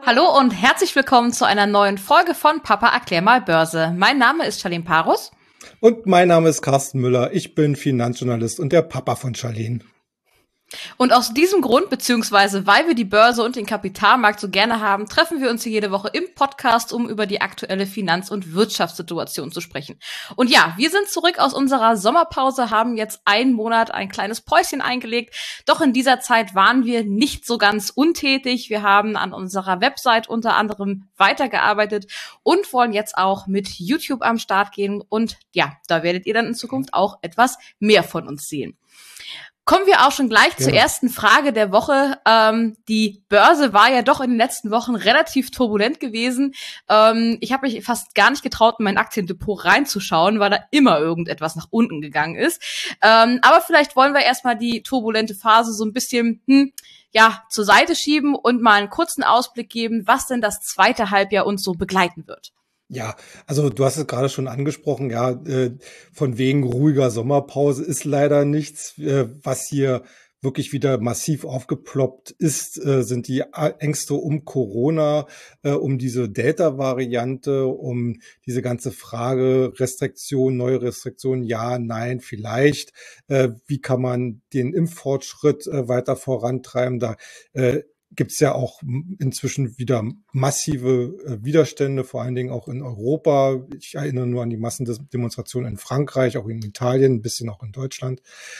Hallo und herzlich willkommen zu einer neuen Folge von Papa erklär mal Börse. Mein Name ist Charlene Parus. Und mein Name ist Carsten Müller. Ich bin Finanzjournalist und der Papa von Charlene. Und aus diesem Grund, beziehungsweise weil wir die Börse und den Kapitalmarkt so gerne haben, treffen wir uns hier jede Woche im Podcast, um über die aktuelle Finanz- und Wirtschaftssituation zu sprechen. Und ja, wir sind zurück aus unserer Sommerpause, haben jetzt einen Monat ein kleines Päuschen eingelegt. Doch in dieser Zeit waren wir nicht so ganz untätig. Wir haben an unserer Website unter anderem weitergearbeitet und wollen jetzt auch mit YouTube am Start gehen. Und ja, da werdet ihr dann in Zukunft auch etwas mehr von uns sehen. Kommen wir auch schon gleich zur ersten Frage der Woche. Die Börse war ja doch in den letzten Wochen relativ turbulent gewesen. Ich habe mich fast gar nicht getraut, in mein Aktiendepot reinzuschauen, weil da immer irgendetwas nach unten gegangen ist. Aber vielleicht wollen wir erstmal die turbulente Phase so ein bisschen zur Seite schieben und mal einen kurzen Ausblick geben, was denn das zweite Halbjahr uns so begleiten wird. Ja, also du hast es gerade schon angesprochen, von wegen ruhiger Sommerpause ist leider nichts. Was hier wirklich wieder massiv aufgeploppt ist, sind die Ängste um Corona, um diese Delta-Variante, um diese ganze Frage Restriktion, neue Restriktionen, ja, nein, vielleicht. Wie kann man den Impffortschritt weiter vorantreiben? Da gibt's ja auch inzwischen wieder massive Widerstände, vor allen Dingen auch in Europa. Ich erinnere nur an die Massendemonstrationen in Frankreich, auch in Italien, ein bisschen auch in Deutschland.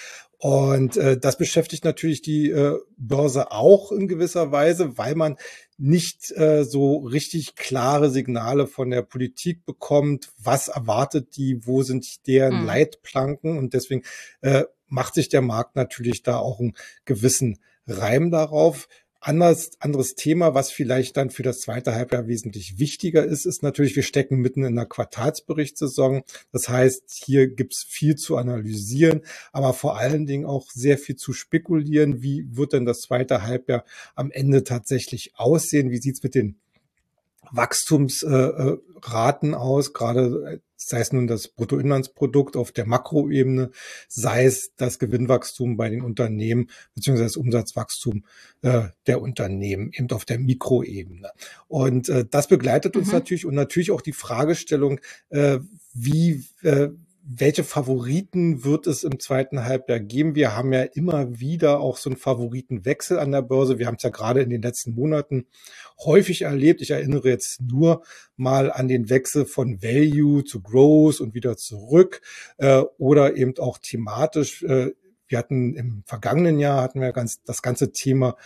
Und das beschäftigt natürlich die Börse auch in gewisser Weise, weil man nicht so richtig klare Signale von der Politik bekommt. Was erwartet die? Wo sind deren Leitplanken? Und deswegen macht sich der Markt natürlich da auch einen gewissen Reim darauf. Anderes Thema, was vielleicht dann für das zweite Halbjahr wesentlich wichtiger ist, ist natürlich, wir stecken mitten in der Quartalsberichtssaison. Das heißt, hier gibt's viel zu analysieren, aber vor allen Dingen auch sehr viel zu spekulieren. Wie wird denn das zweite Halbjahr am Ende tatsächlich aussehen? Wie sieht's mit den Wachstumsraten aus, gerade sei es nun das Bruttoinlandsprodukt auf der Makroebene, sei es das Gewinnwachstum bei den Unternehmen beziehungsweise das Umsatzwachstum der Unternehmen eben auf der Mikroebene. Und das begleitet uns natürlich und natürlich auch die Fragestellung, welche Favoriten wird es im zweiten Halbjahr geben? Wir haben ja immer wieder auch so einen Favoritenwechsel an der Börse. Wir haben es ja gerade in den letzten Monaten häufig erlebt. Ich erinnere jetzt nur mal an den Wechsel von Value zu Growth und wieder zurück oder eben auch thematisch. Wir hatten im vergangenen Jahr das ganze Thema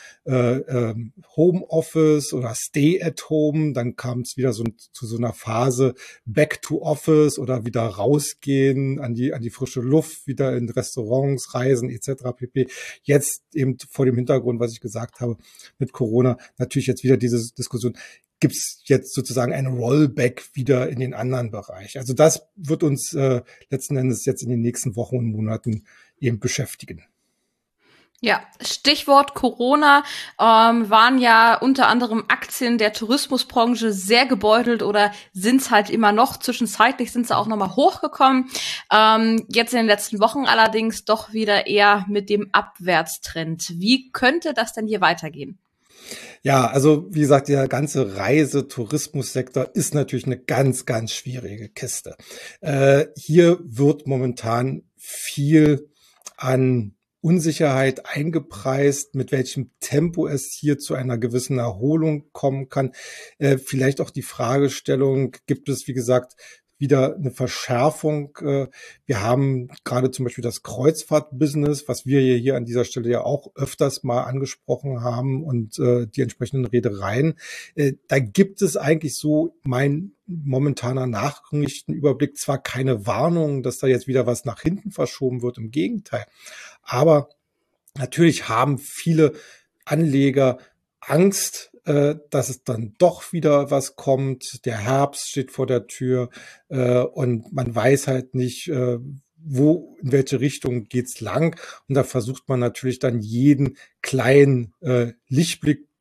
Homeoffice oder Stay at Home. Dann kam es wieder zu so einer Phase Back to Office oder wieder rausgehen an die frische Luft, wieder in Restaurants, Reisen etc. pp. Jetzt eben vor dem Hintergrund, was ich gesagt habe mit Corona, natürlich jetzt wieder diese Diskussion. Gibt's jetzt sozusagen ein Rollback wieder in den anderen Bereich? Also das wird uns letzten Endes jetzt in den nächsten Wochen und Monaten eben beschäftigen. Ja, Stichwort Corona, waren ja unter anderem Aktien der Tourismusbranche sehr gebeutelt oder sind's halt immer noch. Zwischenzeitlich sind sie auch nochmal hochgekommen. Jetzt in den letzten Wochen allerdings doch wieder eher mit dem Abwärtstrend. Wie könnte das denn hier weitergehen? Ja, also wie gesagt, der ganze Tourismussektor ist natürlich eine ganz, ganz schwierige Kiste. Hier wird momentan viel an Unsicherheit eingepreist, mit welchem Tempo es hier zu einer gewissen Erholung kommen kann. Vielleicht auch die Fragestellung, gibt es, wie gesagt, wieder eine Verschärfung. Wir haben gerade zum Beispiel das Kreuzfahrtbusiness, was wir hier an dieser Stelle ja auch öfters mal angesprochen haben und die entsprechenden Reedereien. Da gibt es eigentlich so mein momentaner Nachrichtenüberblick zwar keine Warnung, dass da jetzt wieder was nach hinten verschoben wird, im Gegenteil. Aber natürlich haben viele Anleger Angst, dass es dann doch wieder was kommt. Der Herbst steht vor der Tür und man weiß halt nicht, in welche Richtung geht's lang. Und da versucht man natürlich dann jeden kleinen Lichtblick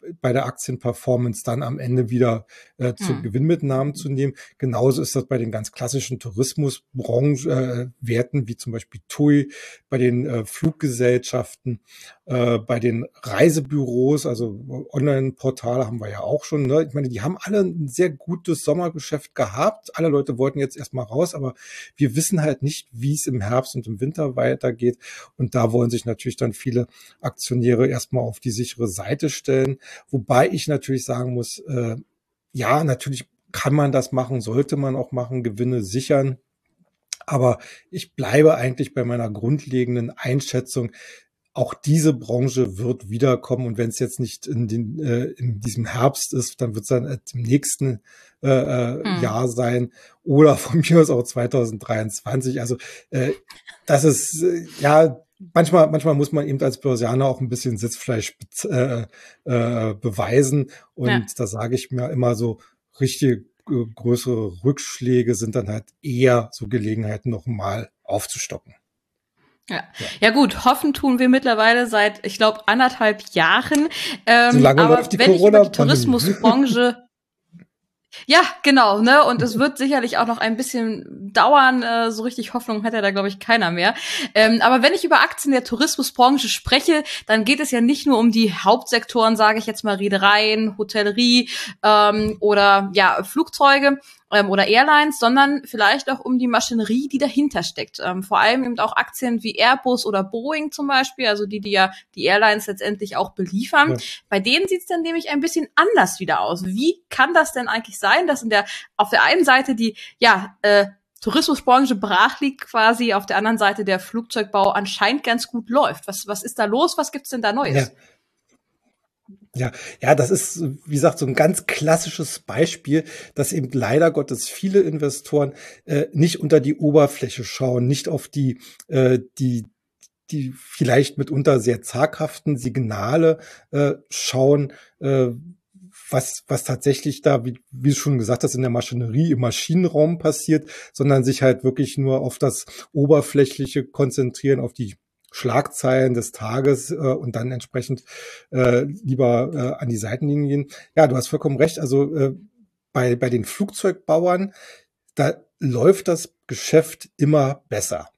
bei der Aktienperformance dann am Ende wieder zu Gewinnmitnahmen zu nehmen. Genauso ist das bei den ganz klassischen Tourismusbranchen, Werten wie zum Beispiel TUI, bei den Fluggesellschaften, bei den Reisebüros, also Online-Portale haben wir ja auch schon. Ne? Ich meine, die haben alle ein sehr gutes Sommergeschäft gehabt. Alle Leute wollten jetzt erstmal raus, aber wir wissen halt nicht, wie es im Herbst und im Winter weitergeht. Und da wollen sich natürlich dann viele Aktionäre erstmal auf die sichere Seite stellen. Wobei ich natürlich sagen muss, ja, natürlich kann man das machen, sollte man auch machen, Gewinne sichern. Aber ich bleibe eigentlich bei meiner grundlegenden Einschätzung, auch diese Branche wird wiederkommen, und wenn es jetzt nicht in diesem Herbst ist, dann wird es dann im nächsten Jahr sein oder von mir aus auch 2023. Also das ist ja manchmal muss man eben als Börsianer auch ein bisschen Sitzfleisch beweisen, und da sage ich mir immer so, richtige größere Rückschläge sind dann halt eher so Gelegenheiten, noch mal aufzustocken. Ja gut, hoffen tun wir mittlerweile seit, ich glaube, 1,5 Jahren. So lange aber läuft die wenn ich über die Corona-Pandemie. Tourismusbranche ja, genau, ne? Und es wird sicherlich auch noch ein bisschen dauern. So richtig Hoffnung hat ja da, glaube ich, keiner mehr. Aber wenn ich über Aktien der Tourismusbranche spreche, dann geht es ja nicht nur um die Hauptsektoren, sage ich jetzt mal, Reedereien, Hotellerie oder ja Flugzeuge oder Airlines, sondern vielleicht auch um die Maschinerie, die dahinter steckt. Vor allem eben auch Aktien wie Airbus oder Boeing zum Beispiel, also die ja die Airlines letztendlich auch beliefern. Ja. Bei denen sieht es dann nämlich ein bisschen anders wieder aus. Wie kann das denn eigentlich sein, dass auf der einen Seite die Tourismusbranche brach liegt quasi, auf der anderen Seite der Flugzeugbau anscheinend ganz gut läuft? Was ist da los? Was gibt's denn da Neues? Ja, das ist, wie gesagt, so ein ganz klassisches Beispiel, dass eben leider Gottes viele Investoren nicht unter die Oberfläche schauen, nicht auf die vielleicht mitunter sehr zaghaften Signale schauen, was tatsächlich da, wie du schon gesagt hast, in der Maschinerie, im Maschinenraum passiert, sondern sich halt wirklich nur auf das Oberflächliche konzentrieren, auf die Schlagzeilen des Tages und dann entsprechend lieber an die Seitenlinien gehen. Ja, du hast vollkommen recht. Also bei den Flugzeugbauern, da läuft das Geschäft immer besser.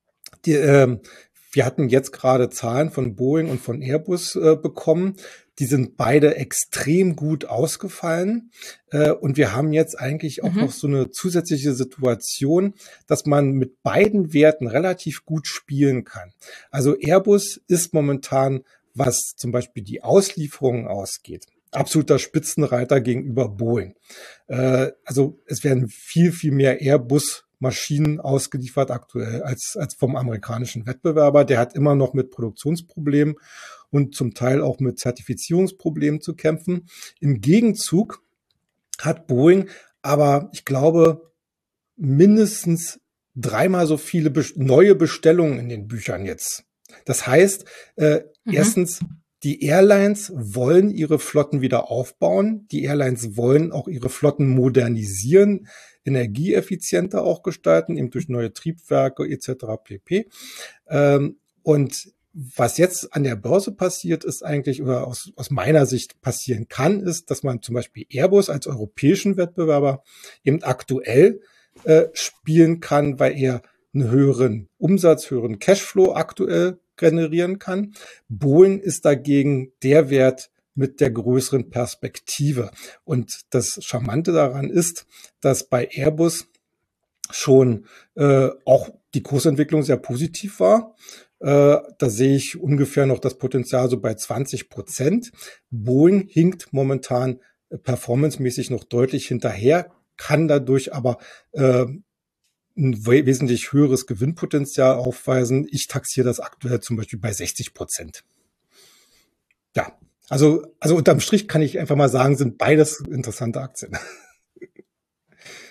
Wir hatten jetzt gerade Zahlen von Boeing und von Airbus bekommen. Die sind beide extrem gut ausgefallen. Und wir haben jetzt eigentlich auch noch so eine zusätzliche Situation, dass man mit beiden Werten relativ gut spielen kann. Also Airbus ist momentan, was zum Beispiel die Auslieferungen ausgeht, absoluter Spitzenreiter gegenüber Boeing. Also es werden viel, viel mehr Airbus-Maschinen ausgeliefert aktuell als vom amerikanischen Wettbewerber. Der hat immer noch mit Produktionsproblemen und zum Teil auch mit Zertifizierungsproblemen zu kämpfen. Im Gegenzug hat Boeing aber, ich glaube, mindestens 3-mal so viele neue Bestellungen in den Büchern jetzt. Das heißt, erstens, die Airlines wollen ihre Flotten wieder aufbauen. Die Airlines wollen auch ihre Flotten modernisieren, energieeffizienter auch gestalten, eben durch neue Triebwerke etc. pp. Und was jetzt an der Börse passiert, ist eigentlich, oder aus meiner Sicht passieren kann, ist, dass man zum Beispiel Airbus als europäischen Wettbewerber eben aktuell spielen kann, weil er einen höheren Umsatz, höheren Cashflow aktuell generieren kann. Boeing ist dagegen der Wert mit der größeren Perspektive. Und das Charmante daran ist, dass bei Airbus schon auch die Kursentwicklung sehr positiv war. Da sehe ich ungefähr noch das Potenzial so bei 20%. Boeing hinkt momentan performancemäßig noch deutlich hinterher, kann dadurch aber ein wesentlich höheres Gewinnpotenzial aufweisen. Ich taxiere das aktuell zum Beispiel bei 60%. Ja, also unterm Strich kann ich einfach mal sagen, sind beides interessante Aktien.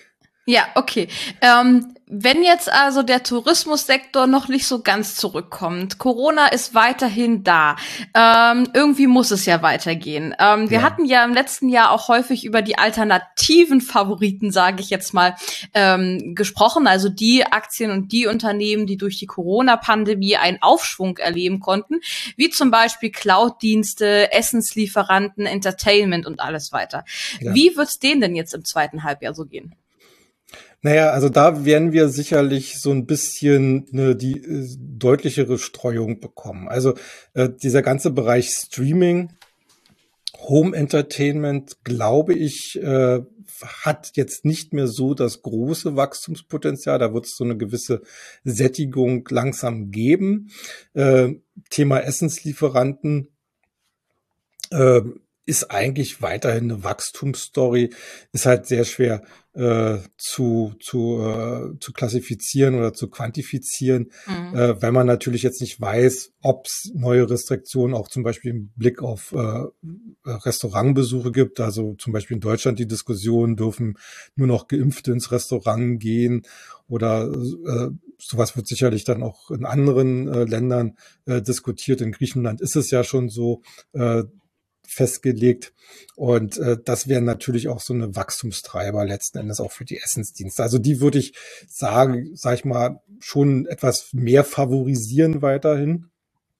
Ja, okay. Wenn jetzt also der Tourismussektor noch nicht so ganz zurückkommt, Corona ist weiterhin da, irgendwie muss es ja weitergehen. Wir Ja. hatten ja im letzten Jahr auch häufig über die alternativen Favoriten, sage ich jetzt mal, gesprochen, also die Aktien und die Unternehmen, die durch die Corona-Pandemie einen Aufschwung erleben konnten, wie zum Beispiel Cloud-Dienste, Essenslieferanten, Entertainment und alles weiter. Ja. Wie wird's denen denn jetzt im zweiten Halbjahr so gehen? Naja, also da werden wir sicherlich so ein bisschen die deutlichere Streuung bekommen. Also dieser ganze Bereich Streaming, Home Entertainment, glaube ich, hat jetzt nicht mehr so das große Wachstumspotenzial. Da wird es so eine gewisse Sättigung langsam geben. Thema Essenslieferanten äh, ist eigentlich weiterhin eine Wachstumsstory, ist halt sehr schwer zu klassifizieren oder zu quantifizieren, Mhm. weil man natürlich jetzt nicht weiß, ob es neue Restriktionen auch zum Beispiel im Blick auf Restaurantbesuche gibt. Also zum Beispiel in Deutschland die Diskussion, dürfen nur noch Geimpfte ins Restaurant gehen oder sowas wird sicherlich dann auch in anderen Ländern diskutiert. In Griechenland ist es ja schon so festgelegt. Und das wären natürlich auch so eine Wachstumstreiber letzten Endes auch für die Essensdienste. Also die würde ich sagen, sag ich mal, schon etwas mehr favorisieren weiterhin.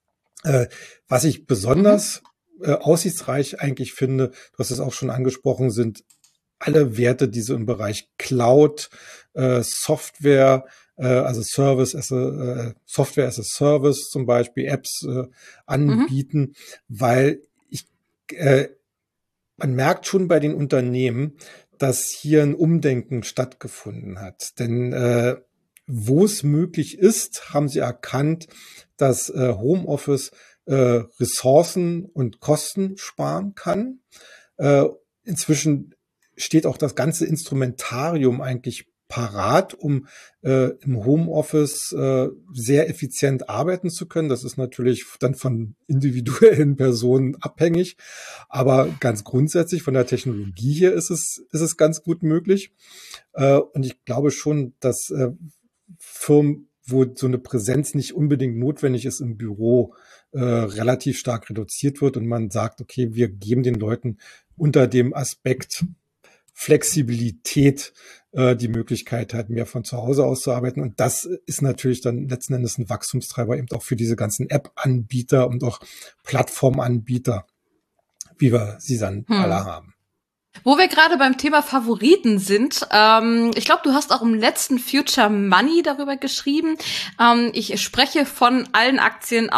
Was ich Mhm. besonders aussichtsreich eigentlich finde, du hast es auch schon angesprochen, sind alle Werte, die so im Bereich Cloud, Software, also Software as a Service zum Beispiel, Apps Mhm. anbieten, weil äh, man merkt schon bei den Unternehmen, dass hier ein Umdenken stattgefunden hat. Denn wo es möglich ist, haben sie erkannt, dass Homeoffice Ressourcen und Kosten sparen kann. Äh, inzwischen steht auch das ganze Instrumentarium eigentlich parat, um im Homeoffice sehr effizient arbeiten zu können. Das ist natürlich dann von individuellen Personen abhängig, aber ganz grundsätzlich von der Technologie hier ist es ganz gut möglich. Und ich glaube schon, dass Firmen, wo so eine Präsenz nicht unbedingt notwendig ist im Büro, relativ stark reduziert wird und man sagt, okay, wir geben den Leuten unter dem Aspekt Flexibilität die Möglichkeit halt mehr von zu Hause aus zu arbeiten. Und das ist natürlich dann letzten Endes ein Wachstumstreiber eben auch für diese ganzen App-Anbieter und auch Plattformanbieter, wie wir sie dann alle Hm. haben. Wo wir gerade beim Thema Favoriten sind, ich glaube, du hast auch im letzten Future Money darüber geschrieben. Ich spreche von allen Aktien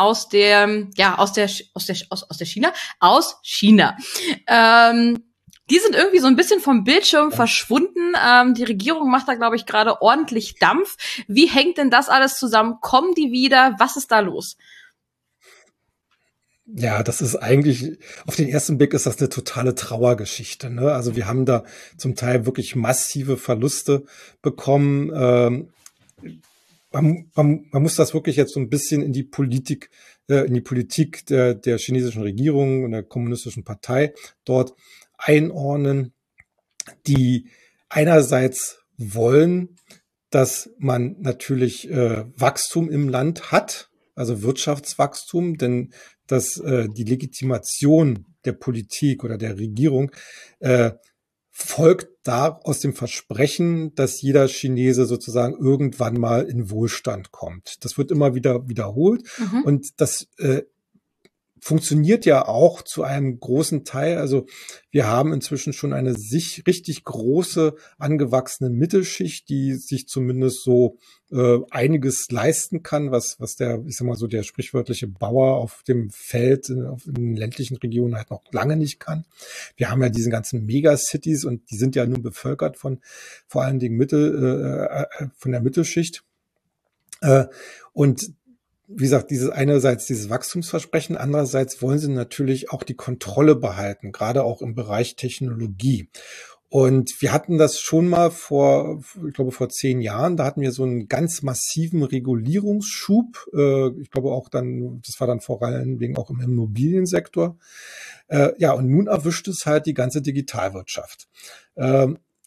aus der China, aus China. Die sind irgendwie so ein bisschen vom Bildschirm Ja. verschwunden. Die Regierung macht da, glaube ich, gerade ordentlich Dampf. Wie hängt denn das alles zusammen? Kommen die wieder? Was ist da los? Ja, das ist eigentlich, auf den ersten Blick ist das eine totale Trauergeschichte, ne? Also wir haben da zum Teil wirklich massive Verluste bekommen. Man muss das wirklich jetzt so ein bisschen in die Politik der chinesischen Regierung und der kommunistischen Partei dort einordnen, die einerseits wollen, dass man natürlich Wachstum im Land hat, also Wirtschaftswachstum, denn die Legitimation der Politik oder der Regierung äh, folgt da aus dem Versprechen, dass jeder Chinese sozusagen irgendwann mal in Wohlstand kommt. Das wird immer wieder wiederholt Mhm. und das funktioniert ja auch zu einem großen Teil. Also wir haben inzwischen schon eine sich richtig große angewachsene Mittelschicht, die sich zumindest so einiges leisten kann, was der, ich sag mal so, der sprichwörtliche Bauer auf dem Feld, in den ländlichen Regionen halt noch lange nicht kann. Wir haben ja diese ganzen Megacities und die sind ja nun bevölkert von vor allen Dingen von der Mittelschicht. Äh, und wie gesagt, einerseits dieses Wachstumsversprechen, andererseits wollen sie natürlich auch die Kontrolle behalten, gerade auch im Bereich Technologie. Und wir hatten das schon mal ich glaube, vor 10 Jahren, da hatten wir so einen ganz massiven Regulierungsschub. Ich glaube auch dann, das war dann vor allen Dingen auch im Immobiliensektor. Ja, und nun erwischt es halt die ganze Digitalwirtschaft.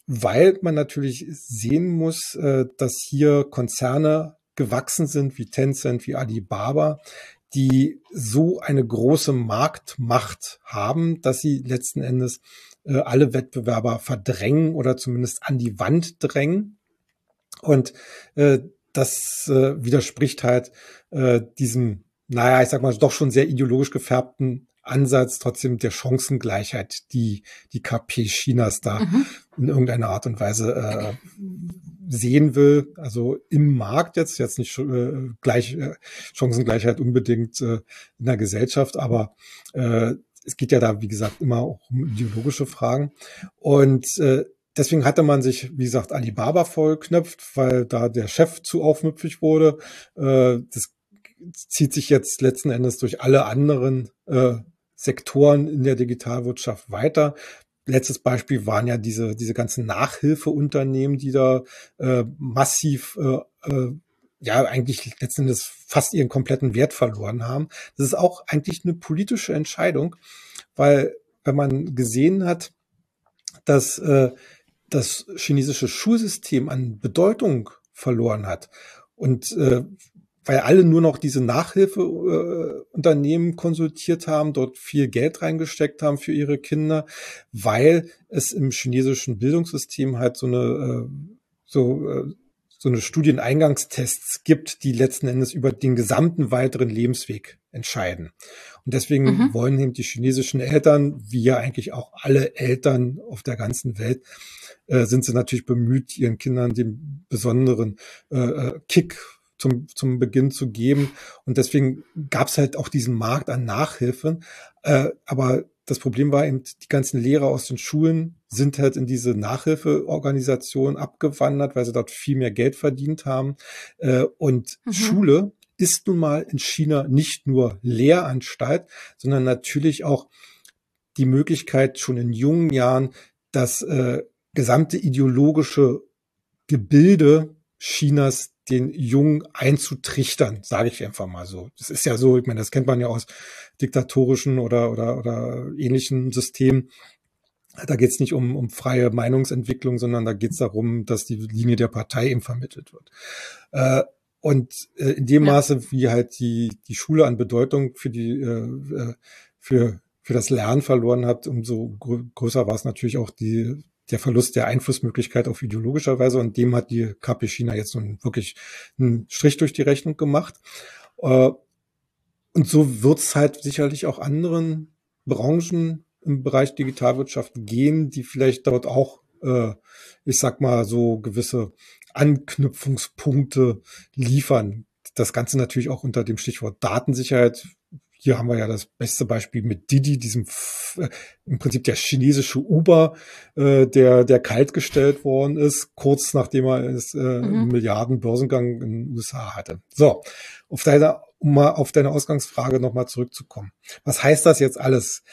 weil man natürlich sehen muss, dass hier Konzerne gewachsen sind wie Tencent, wie Alibaba, die so eine große Marktmacht haben, dass sie letzten Endes alle Wettbewerber verdrängen oder zumindest an die Wand drängen. Und das widerspricht halt diesem, naja, ich sag mal, doch schon sehr ideologisch gefärbten Ansatz trotzdem der Chancengleichheit, die KP Chinas da in irgendeiner Art und Weise sehen will. Also im Markt jetzt nicht Chancengleichheit unbedingt in der Gesellschaft, aber es geht ja da, wie gesagt, immer auch um ideologische Fragen. Und deswegen hatte man sich, wie gesagt, Alibaba vollknöpft, weil da der Chef zu aufmüpfig wurde. Das zieht sich jetzt letzten Endes durch alle anderen Sektoren in der Digitalwirtschaft weiter. Letztes Beispiel waren ja diese ganzen Nachhilfeunternehmen, die da massiv ja eigentlich letzten Endes fast ihren kompletten Wert verloren haben. Das ist auch eigentlich eine politische Entscheidung, weil wenn man gesehen hat, dass das chinesische Schulsystem an Bedeutung verloren hat und weil alle nur noch diese Nachhilfeunternehmen konsultiert haben, dort viel Geld reingesteckt haben für ihre Kinder, weil es im chinesischen Bildungssystem halt so eine Studieneingangstests gibt, die letzten Endes über den gesamten weiteren Lebensweg entscheiden. Und deswegen wollen eben die chinesischen Eltern, wie ja eigentlich auch alle Eltern auf der ganzen Welt, sind sie natürlich bemüht, ihren Kindern den besonderen Kick zum Beginn zu geben. Und deswegen gab es halt auch diesen Markt an Nachhilfen. Aber das Problem war eben, die ganzen Lehrer aus den Schulen sind halt in diese Nachhilfeorganisation abgewandert, weil sie dort viel mehr Geld verdient haben. Und Schule ist nun mal in China nicht nur Lehranstalt, sondern natürlich auch die Möglichkeit, schon in jungen Jahren das gesamte ideologische Gebilde Chinas den Jungen einzutrichtern, sage ich einfach mal so. Das ist ja so, ich meine, das kennt man ja aus diktatorischen oder ähnlichen Systemen. Da geht es nicht um freie Meinungsentwicklung, sondern da geht es darum, dass die Linie der Partei eben vermittelt wird. Und in dem Maße, wie halt die Schule an Bedeutung für das Lernen verloren hat, umso größer war es natürlich auch der Verlust der Einflussmöglichkeit auf ideologischer Weise, und dem hat die KP China jetzt nun wirklich einen Strich durch die Rechnung gemacht. Und so wird es halt sicherlich auch anderen Branchen im Bereich Digitalwirtschaft gehen, die vielleicht dort auch, ich sag mal, so gewisse Anknüpfungspunkte liefern. Das Ganze natürlich auch unter dem Stichwort Datensicherheit. Hier haben wir ja das beste Beispiel mit Didi, diesem im Prinzip der chinesische Uber, der kaltgestellt worden ist, kurz nachdem er einen Milliardenbörsengang in den USA hatte. So, um mal auf deine Ausgangsfrage nochmal zurückzukommen. Was heißt das jetzt alles?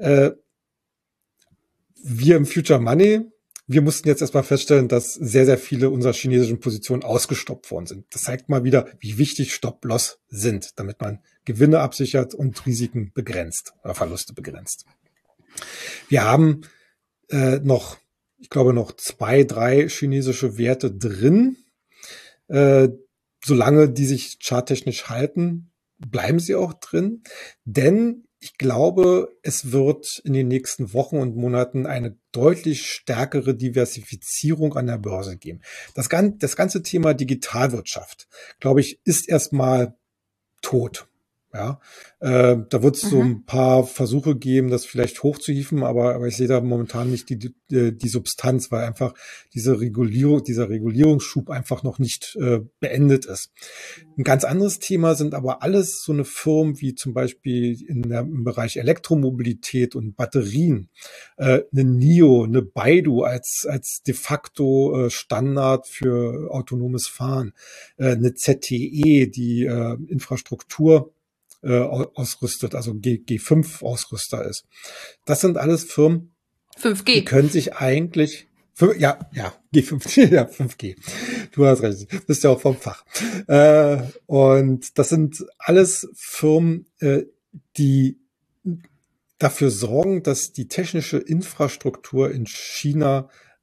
Wir im Future Money, wir mussten jetzt erstmal feststellen, dass sehr, sehr viele unserer chinesischen Positionen ausgestoppt worden sind. Das zeigt mal wieder, wie wichtig Stop-Loss sind, damit man Gewinne absichert und Risiken begrenzt oder Verluste begrenzt. Wir haben noch 2, 3 chinesische Werte drin. Solange die sich charttechnisch halten, bleiben sie auch drin. Denn ich glaube, es wird in den nächsten Wochen und Monaten eine deutlich stärkere Diversifizierung an der Börse geben. Das ganze Thema Digitalwirtschaft, glaube ich, ist erstmal tot. Ja, da wird es so ein paar Versuche geben, das vielleicht hochzuhieven, aber ich sehe da momentan nicht die Substanz, weil einfach dieser Regulierungsschub einfach noch nicht beendet ist. Ein ganz anderes Thema sind aber alles so eine Firmen wie zum Beispiel im Bereich Elektromobilität und Batterien, eine NIO, eine Baidu als de facto Standard für autonomes Fahren, eine ZTE, die Infrastruktur ausrüstet, also G5-Ausrüster ist. Das sind alles Firmen, 5G. Die können sich eigentlich, G5, ja, 5G. Du hast recht, du bist ja auch vom Fach. Und das sind alles Firmen, die dafür sorgen, dass die technische Infrastruktur in China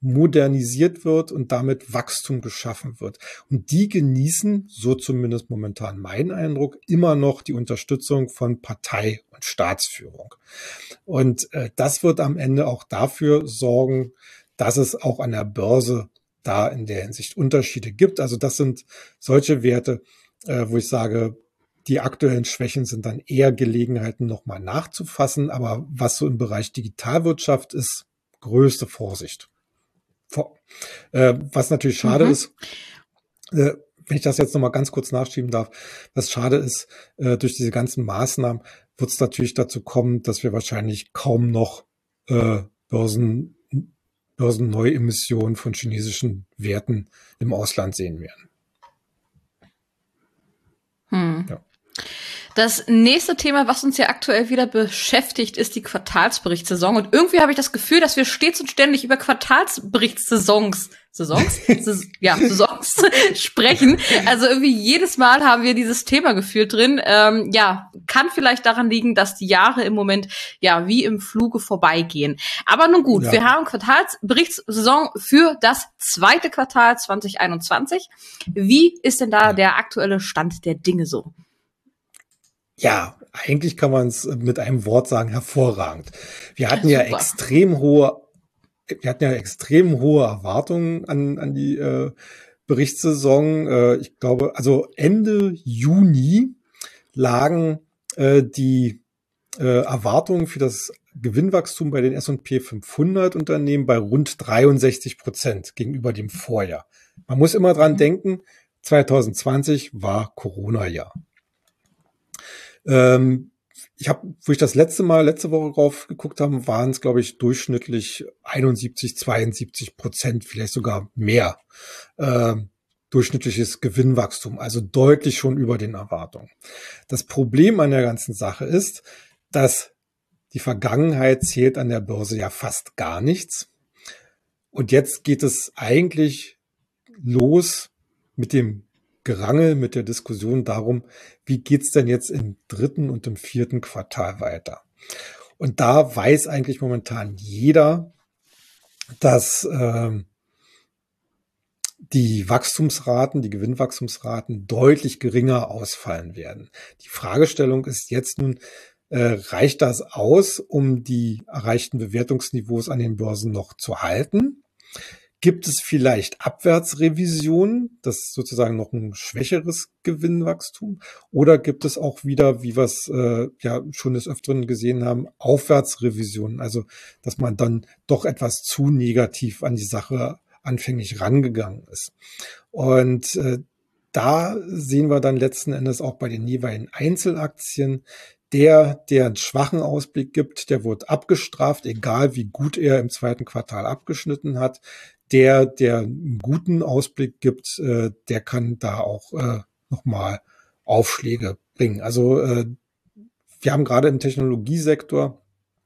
modernisiert wird und damit Wachstum geschaffen wird. Und die genießen, so zumindest momentan mein Eindruck, immer noch die Unterstützung von Partei und Staatsführung. Und das wird am Ende auch dafür sorgen, dass es auch an der Börse da in der Hinsicht Unterschiede gibt. Also das sind solche Werte, wo ich sage, die aktuellen Schwächen sind dann eher Gelegenheiten, nochmal nachzufassen. Aber was so im Bereich Digitalwirtschaft ist, größte Vorsicht. Was natürlich schade ist, wenn ich das jetzt nochmal ganz kurz nachschieben darf, was schade ist, durch diese ganzen Maßnahmen wird es natürlich dazu kommen, dass wir wahrscheinlich kaum noch Börsenneuemissionen von chinesischen Werten im Ausland sehen werden. Ja. Das nächste Thema, was uns ja aktuell wieder beschäftigt, ist die Quartalsberichtssaison. Und irgendwie habe ich das Gefühl, dass wir stets und ständig über Quartalsberichtssaisons sprechen. Also irgendwie jedes Mal haben wir dieses Thema gefühlt drin. Kann vielleicht daran liegen, dass die Jahre im Moment wie im Fluge vorbeigehen. Aber nun gut, wir haben Quartalsberichtssaison für das zweite Quartal 2021. Wie ist denn da der aktuelle Stand der Dinge so? Ja, eigentlich kann man es mit einem Wort sagen, hervorragend. Wir hatten ja extrem hohe Erwartungen an die Berichtssaison. Ich glaube, also Ende Juni lagen die Erwartungen für das Gewinnwachstum bei den S&P 500 Unternehmen bei rund 63% gegenüber dem Vorjahr. Man muss immer dran denken, 2020 war Corona-Jahr. Wo ich das letzte Woche drauf geguckt habe, waren es, glaube ich, durchschnittlich 71-72%, vielleicht sogar mehr durchschnittliches Gewinnwachstum, also deutlich schon über den Erwartungen. Das Problem an der ganzen Sache ist, dass die Vergangenheit zählt an der Börse ja fast gar nichts. Und jetzt geht es eigentlich los mit dem Gerangel, mit der Diskussion darum, wie geht's denn jetzt im dritten und im vierten Quartal weiter? Und da weiß eigentlich momentan jeder, dass die Gewinnwachstumsraten deutlich geringer ausfallen werden. Die Fragestellung ist jetzt nun, reicht das aus, um die erreichten Bewertungsniveaus an den Börsen noch zu halten? Gibt es vielleicht Abwärtsrevisionen, das ist sozusagen noch ein schwächeres Gewinnwachstum? Oder gibt es auch wieder, wie wir es schon des Öfteren gesehen haben, Aufwärtsrevisionen? Also, dass man dann doch etwas zu negativ an die Sache anfänglich rangegangen ist. Und da sehen wir dann letzten Endes auch bei den jeweiligen Einzelaktien, der einen schwachen Ausblick gibt, der wird abgestraft, egal wie gut er im zweiten Quartal abgeschnitten hat. Der einen guten Ausblick gibt, der kann da auch nochmal Aufschläge bringen. Also wir haben gerade im Technologiesektor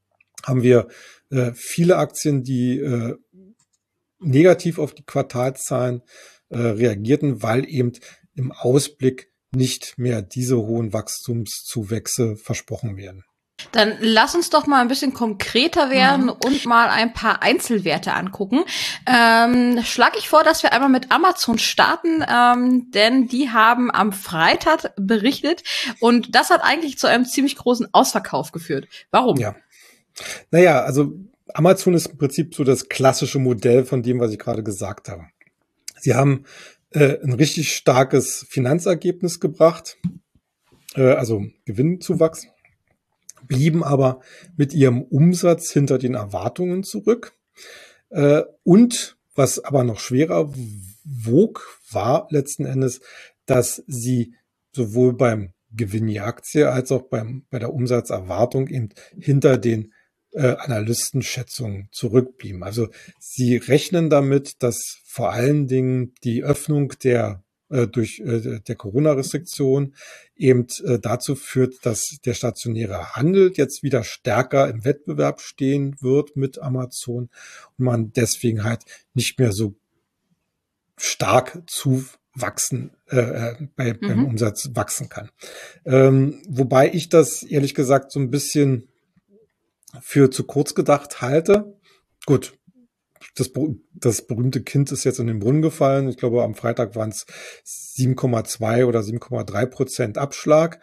viele Aktien, die negativ auf die Quartalszahlen reagierten, weil eben im Ausblick nicht mehr diese hohen Wachstumszuwächse versprochen werden. Dann lass uns doch mal ein bisschen konkreter werden und mal ein paar Einzelwerte angucken. Schlage ich vor, dass wir einmal mit Amazon starten, denn die haben am Freitag berichtet und das hat eigentlich zu einem ziemlich großen Ausverkauf geführt. Warum? Ja. Naja, also Amazon ist im Prinzip so das klassische Modell von dem, was ich gerade gesagt habe. Sie haben ein richtig starkes Finanzergebnis gebracht, also Gewinnzuwachs, blieben aber mit ihrem Umsatz hinter den Erwartungen zurück. Und was aber noch schwerer wog, war letzten Endes, dass sie sowohl beim Gewinn je Aktie als auch bei der Umsatzerwartung eben hinter den Analystenschätzungen zurückblieben. Also sie rechnen damit, dass vor allen Dingen die Öffnung der Corona-Restriktion eben dazu führt, dass der stationäre Handel jetzt wieder stärker im Wettbewerb stehen wird mit Amazon und man deswegen halt nicht mehr so stark zuwachsen beim Umsatz wachsen kann. Wobei ich das ehrlich gesagt so ein bisschen für zu kurz gedacht halte. Gut, das berühmte Kind ist jetzt in den Brunnen gefallen. Ich glaube, am Freitag waren es 7,2 oder 7,3% Abschlag.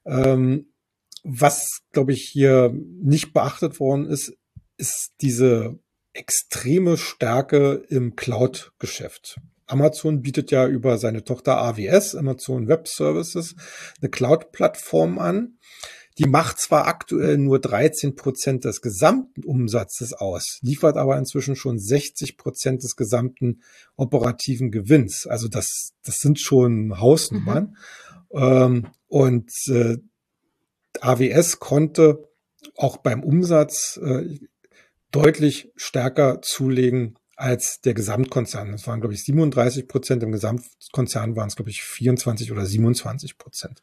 Was, glaube ich, hier nicht beachtet worden ist diese extreme Stärke im Cloud-Geschäft. Amazon bietet ja über seine Tochter AWS, Amazon Web Services, eine Cloud-Plattform an. Die macht zwar aktuell nur 13% des gesamten Umsatzes aus, liefert aber inzwischen schon 60% des gesamten operativen Gewinns. Also das sind schon Hausnummern. Und AWS konnte auch beim Umsatz deutlich stärker zulegen als der Gesamtkonzern. Das waren, glaube ich, 37%. Im Gesamtkonzern waren es, glaube ich, 24 oder 27%.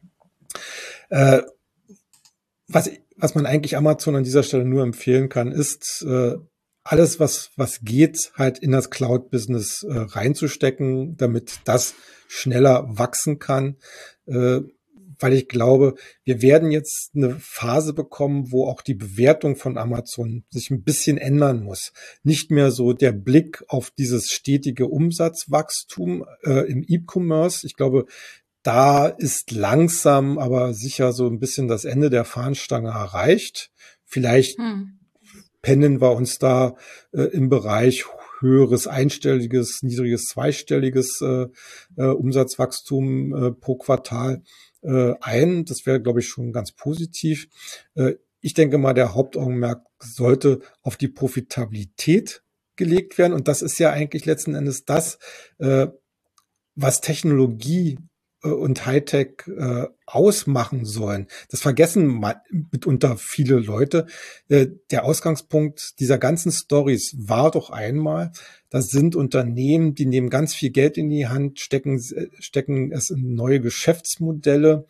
Was man eigentlich Amazon an dieser Stelle nur empfehlen kann, ist alles, was geht, halt in das Cloud-Business reinzustecken, damit das schneller wachsen kann. Weil ich glaube, wir werden jetzt eine Phase bekommen, wo auch die Bewertung von Amazon sich ein bisschen ändern muss. Nicht mehr so der Blick auf dieses stetige Umsatzwachstum im E-Commerce. Ich glaube, da ist langsam, aber sicher so ein bisschen das Ende der Fahnenstange erreicht. Vielleicht pennen wir uns da im Bereich höheres einstelliges, niedriges zweistelliges Umsatzwachstum pro Quartal ein. Das wäre, glaube ich, schon ganz positiv. Ich denke mal, der Hauptaugenmerk sollte auf die Profitabilität gelegt werden. Und das ist ja eigentlich letzten Endes das, was Technologie und Hightech ausmachen sollen. Das vergessen mitunter viele Leute. Der Ausgangspunkt dieser ganzen Stories war doch einmal, das sind Unternehmen, die nehmen ganz viel Geld in die Hand, stecken es in neue Geschäftsmodelle,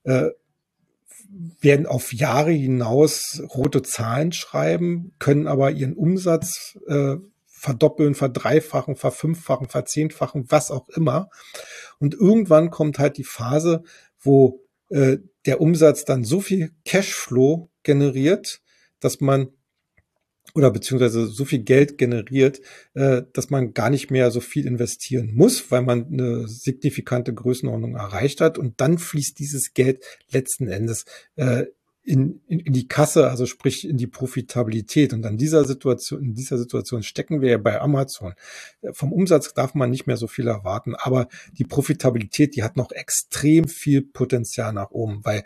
werden auf Jahre hinaus rote Zahlen schreiben, können aber ihren Umsatz verdoppeln, verdreifachen, verfünffachen, verzehnfachen, was auch immer. Und irgendwann kommt halt die Phase, wo der Umsatz dann so viel Cashflow generiert, dass man oder beziehungsweise so viel Geld generiert, dass man gar nicht mehr so viel investieren muss, weil man eine signifikante Größenordnung erreicht hat. Und dann fließt dieses Geld letzten Endes in die Kasse, also sprich in die Profitabilität. Und in dieser Situation stecken wir ja bei Amazon. Vom Umsatz darf man nicht mehr so viel erwarten, aber die Profitabilität, die hat noch extrem viel Potenzial nach oben, weil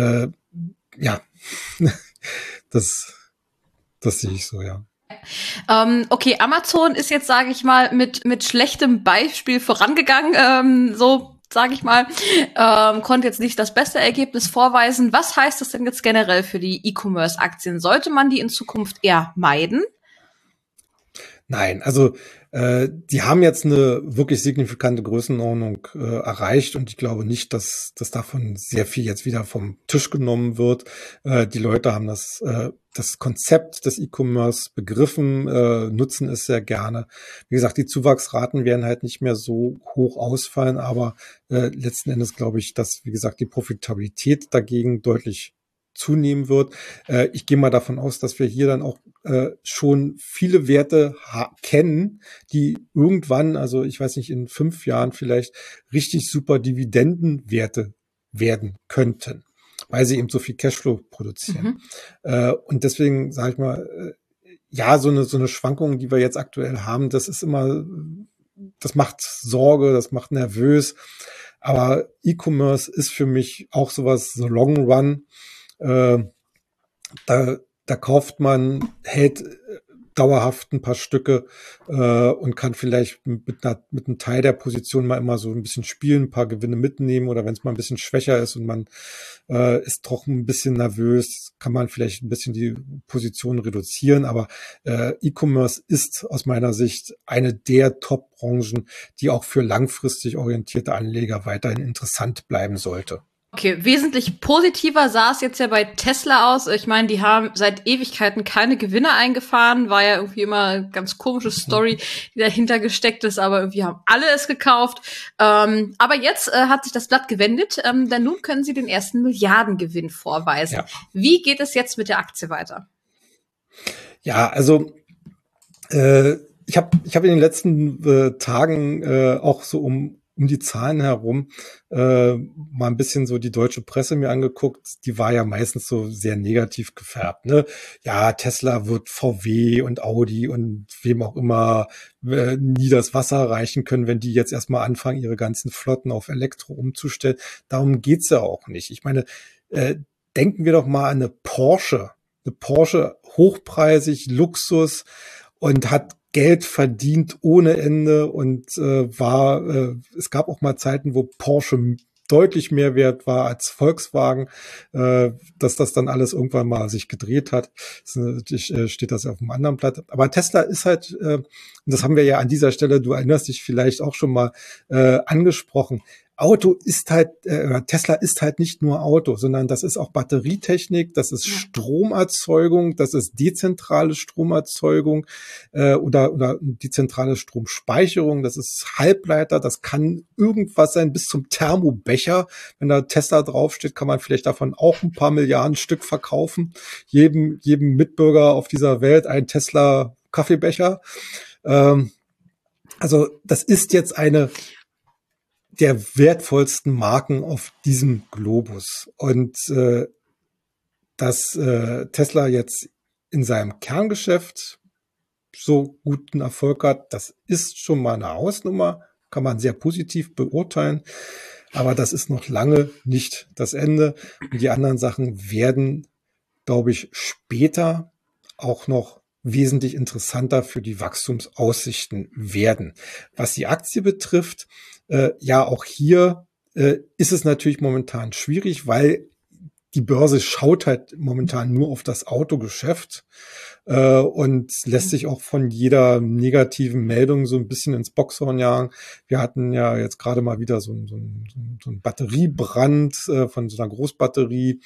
das sehe ich so, ja. Okay, Amazon ist jetzt, sage ich mal, mit schlechtem Beispiel vorangegangen, so sage ich mal, konnte jetzt nicht das beste Ergebnis vorweisen. Was heißt das denn jetzt generell für die E-Commerce-Aktien? Sollte man die in Zukunft eher meiden? Nein, also die haben jetzt eine wirklich signifikante Größenordnung erreicht und ich glaube nicht, dass davon sehr viel jetzt wieder vom Tisch genommen wird. Die Leute haben das Konzept des E-Commerce begriffen, nutzen es sehr gerne. Wie gesagt, die Zuwachsraten werden halt nicht mehr so hoch ausfallen, aber letzten Endes glaube ich, dass, wie gesagt, die Profitabilität dagegen deutlich zunehmen wird. Ich gehe mal davon aus, dass wir hier dann auch schon viele Werte kennen, die irgendwann, also ich weiß nicht, in 5 Jahren vielleicht richtig super Dividendenwerte werden könnten, weil sie eben so viel Cashflow produzieren. Und deswegen sage ich mal, ja, so eine Schwankung, die wir jetzt aktuell haben, das macht Sorge, das macht nervös. Aber E-Commerce ist für mich auch sowas, so Long Run. Da kauft man, hält dauerhaft ein paar Stücke und kann vielleicht mit einem Teil der Position mal immer so ein bisschen spielen, ein paar Gewinne mitnehmen oder wenn es mal ein bisschen schwächer ist und man ist doch ein bisschen nervös, kann man vielleicht ein bisschen die Position reduzieren. Aber E-Commerce ist aus meiner Sicht eine der Top-Branchen, die auch für langfristig orientierte Anleger weiterhin interessant bleiben sollte. Okay, wesentlich positiver sah es jetzt ja bei Tesla aus. Ich meine, die haben seit Ewigkeiten keine Gewinne eingefahren. War ja irgendwie immer eine ganz komische Story, die dahinter gesteckt ist, aber irgendwie haben alle es gekauft. Aber jetzt hat sich das Blatt gewendet, denn nun können sie den ersten Milliardengewinn vorweisen. Ja. Wie geht es jetzt mit der Aktie weiter? Ja, also ich hab in den letzten Tagen auch so um die Zahlen herum mal ein bisschen so die deutsche Presse mir angeguckt. Die war ja meistens so sehr negativ gefärbt. Ne? Ja, Tesla wird VW und Audi und wem auch immer nie das Wasser reichen können, wenn die jetzt erstmal anfangen, ihre ganzen Flotten auf Elektro umzustellen. Darum geht's ja auch nicht. Ich meine, denken wir doch mal an eine Porsche. Eine Porsche hochpreisig, Luxus und hat Geld verdient ohne Ende und es gab auch mal Zeiten, wo Porsche deutlich mehr wert war als Volkswagen, dass das dann alles irgendwann mal sich gedreht hat. Steht das auf einem anderen Blatt. Aber Tesla ist halt, und das haben wir ja an dieser Stelle, du erinnerst dich vielleicht auch schon mal angesprochen, Tesla ist halt nicht nur Auto, sondern das ist auch Batterietechnik, das ist Stromerzeugung, das ist dezentrale Stromerzeugung oder dezentrale Stromspeicherung, das ist Halbleiter, das kann irgendwas sein bis zum Thermobecher. Wenn da Tesla draufsteht, kann man vielleicht davon auch ein paar Milliarden Stück verkaufen. Jedem Mitbürger auf dieser Welt ein Tesla Kaffeebecher. Also das ist jetzt eine der wertvollsten Marken auf diesem Globus. Und dass Tesla jetzt in seinem Kerngeschäft so guten Erfolg hat, das ist schon mal eine Hausnummer, kann man sehr positiv beurteilen. Aber das ist noch lange nicht das Ende. Und die anderen Sachen werden, glaube ich, später auch noch wesentlich interessanter für die Wachstumsaussichten werden. Was die Aktie betrifft, ja, auch hier ist es natürlich momentan schwierig, weil die Börse schaut halt momentan nur auf das Autogeschäft und lässt sich auch von jeder negativen Meldung so ein bisschen ins Boxhorn jagen. Wir hatten ja jetzt gerade mal wieder so ein Batteriebrand von so einer Großbatterie,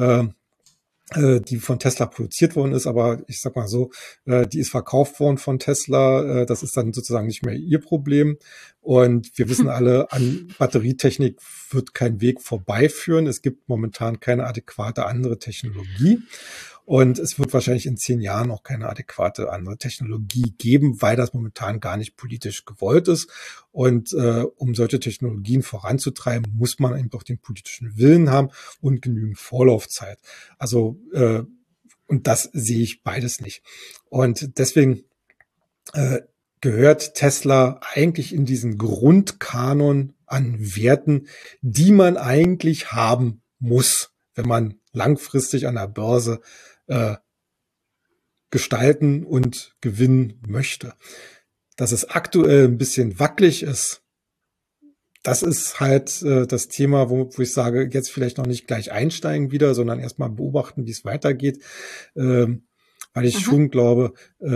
die von Tesla produziert worden ist, aber ich sag mal so, die ist verkauft worden von Tesla, das ist dann sozusagen nicht mehr ihr Problem und wir wissen alle, an Batterietechnik wird kein Weg vorbeiführen, es gibt momentan keine adäquate andere Technologie und es wird wahrscheinlich in 10 Jahren auch keine adäquate andere Technologie geben, weil das momentan gar nicht politisch gewollt ist. Und um solche Technologien voranzutreiben, muss man eben doch den politischen Willen haben und genügend Vorlaufzeit. Also und das sehe ich beides nicht. Und deswegen gehört Tesla eigentlich in diesen Grundkanon an Werten, die man eigentlich haben muss, wenn man langfristig an der Börse gestalten und gewinnen möchte. Dass es aktuell ein bisschen wackelig ist, das ist halt das Thema, wo ich sage, jetzt vielleicht noch nicht gleich einsteigen wieder, sondern erstmal beobachten, wie es weitergeht, weil ich schon glaube,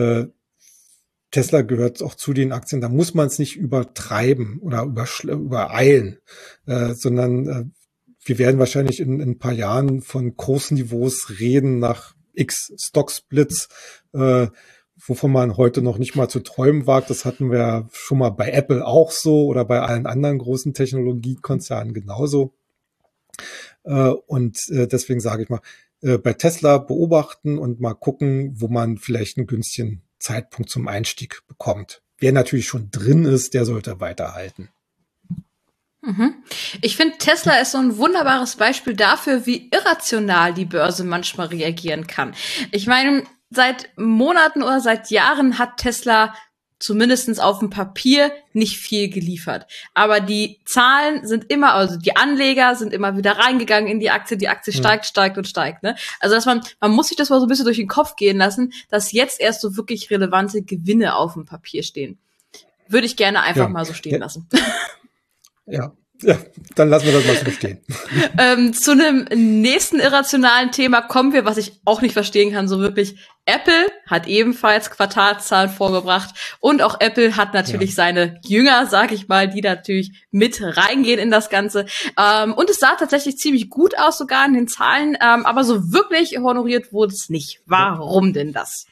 Tesla gehört auch zu den Aktien, da muss man es nicht übertreiben oder übereilen, sondern wir werden wahrscheinlich in ein paar Jahren von Kursniveaus reden nach X Stock-Splits, wovon man heute noch nicht mal zu träumen wagt. Das hatten wir schon mal bei Apple auch so oder bei allen anderen großen Technologiekonzernen genauso. Und deswegen sage ich mal, bei Tesla beobachten und mal gucken, wo man vielleicht einen günstigen Zeitpunkt zum Einstieg bekommt. Wer natürlich schon drin ist, der sollte weiterhalten. Ich finde, Tesla ist so ein wunderbares Beispiel dafür, wie irrational die Börse manchmal reagieren kann. Ich meine, seit Monaten oder seit Jahren hat Tesla zumindestens auf dem Papier nicht viel geliefert. Aber die Zahlen sind immer, also die Anleger sind immer wieder reingegangen in die Aktie steigt und steigt, ne? Also, dass man muss sich das mal so ein bisschen durch den Kopf gehen lassen, dass jetzt erst so wirklich relevante Gewinne auf dem Papier stehen. Würde ich gerne einfach mal so stehen lassen. Ja, dann lassen wir das mal so stehen. Zu einem nächsten irrationalen Thema kommen wir, was ich auch nicht verstehen kann, so wirklich. Apple hat ebenfalls Quartalszahlen vorgebracht und auch Apple hat natürlich seine Jünger, sag ich mal, die natürlich mit reingehen in das Ganze. Und es sah tatsächlich ziemlich gut aus sogar in den Zahlen, aber so wirklich honoriert wurde es nicht. Warum denn das?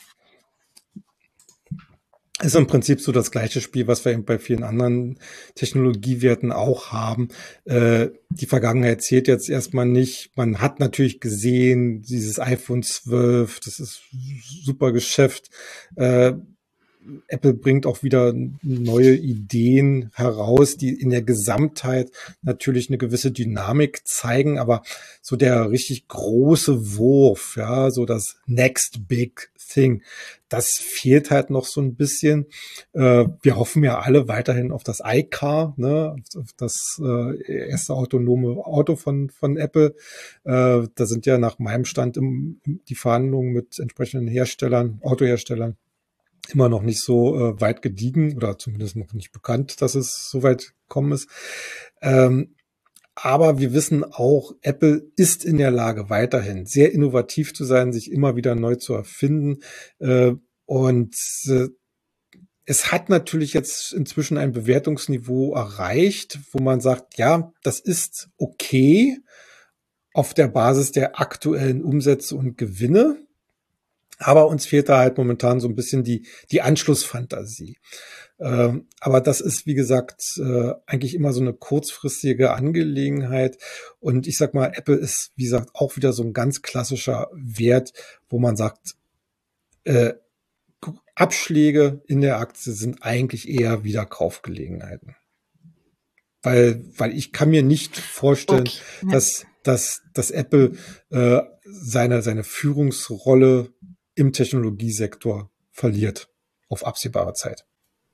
Ist im Prinzip so das gleiche Spiel, was wir eben bei vielen anderen Technologiewerten auch haben. Die Vergangenheit zählt jetzt erstmal nicht. Man hat natürlich gesehen, dieses iPhone 12, das ist super Geschäft. Apple bringt auch wieder neue Ideen heraus, die in der Gesamtheit natürlich eine gewisse Dynamik zeigen, aber so der richtig große Wurf, ja, so das Next Big Thing, das fehlt halt noch so ein bisschen. Wir hoffen ja alle weiterhin auf das iCar, ne, auf das erste autonome Auto von Apple. Da sind ja nach meinem Stand die Verhandlungen mit entsprechenden Herstellern, Autoherstellern, immer noch nicht so weit gediegen oder zumindest noch nicht bekannt, dass es so weit gekommen ist. Aber wir wissen auch, Apple ist in der Lage, weiterhin sehr innovativ zu sein, sich immer wieder neu zu erfinden. Und es hat natürlich jetzt inzwischen ein Bewertungsniveau erreicht, wo man sagt, ja, das ist okay auf der Basis der aktuellen Umsätze und Gewinne. Aber uns fehlt da halt momentan so ein bisschen die Anschlussfantasie. Aber das ist, wie gesagt, eigentlich immer so eine kurzfristige Angelegenheit. Und ich sag mal, Apple ist, wie gesagt, auch wieder so ein ganz klassischer Wert, wo man sagt, Abschläge in der Aktie sind eigentlich eher wieder Kaufgelegenheiten. Weil ich kann mir nicht vorstellen, dass Apple seine Führungsrolle im Technologiesektor verliert auf absehbare Zeit.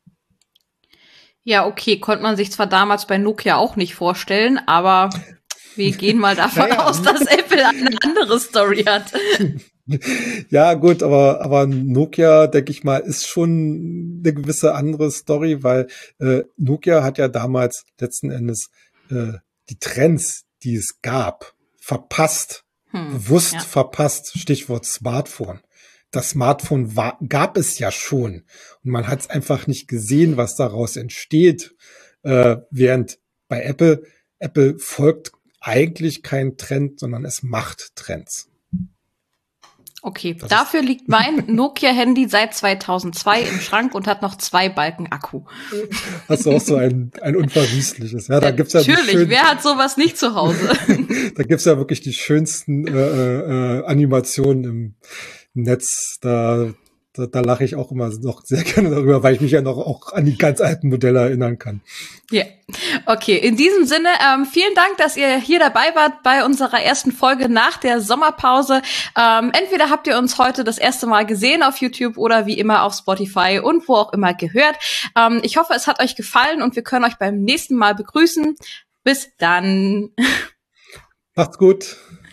Ja, okay, konnte man sich zwar damals bei Nokia auch nicht vorstellen, aber wir gehen mal davon aus, dass Apple eine andere Story hat. Ja, gut, aber Nokia, denke ich mal, ist schon eine gewisse andere Story, weil Nokia hat ja damals letzten Endes die Trends, die es gab, verpasst, bewusst verpasst, Stichwort Smartphone. Das Smartphone gab es ja schon und man hat es einfach nicht gesehen, was daraus entsteht, während bei Apple folgt eigentlich kein Trend, sondern es macht Trends. Okay, dafür liegt mein Nokia-Handy seit 2002 im Schrank und hat noch 2 Balken Akku. Hast du auch so ein unverwüstliches? Ja, da gibt's ja natürlich, wer hat sowas nicht zu Hause? Da gibt's ja wirklich die schönsten Animationen im Netz. Da lache ich auch immer noch sehr gerne darüber, weil ich mich ja noch auch an die ganz alten Modelle erinnern kann. Ja, okay. In diesem Sinne, vielen Dank, dass ihr hier dabei wart bei unserer ersten Folge nach der Sommerpause. Entweder habt ihr uns heute das erste Mal gesehen auf YouTube oder wie immer auf Spotify und wo auch immer gehört. Ich hoffe, es hat euch gefallen und wir können euch beim nächsten Mal begrüßen. Bis dann. Macht's gut.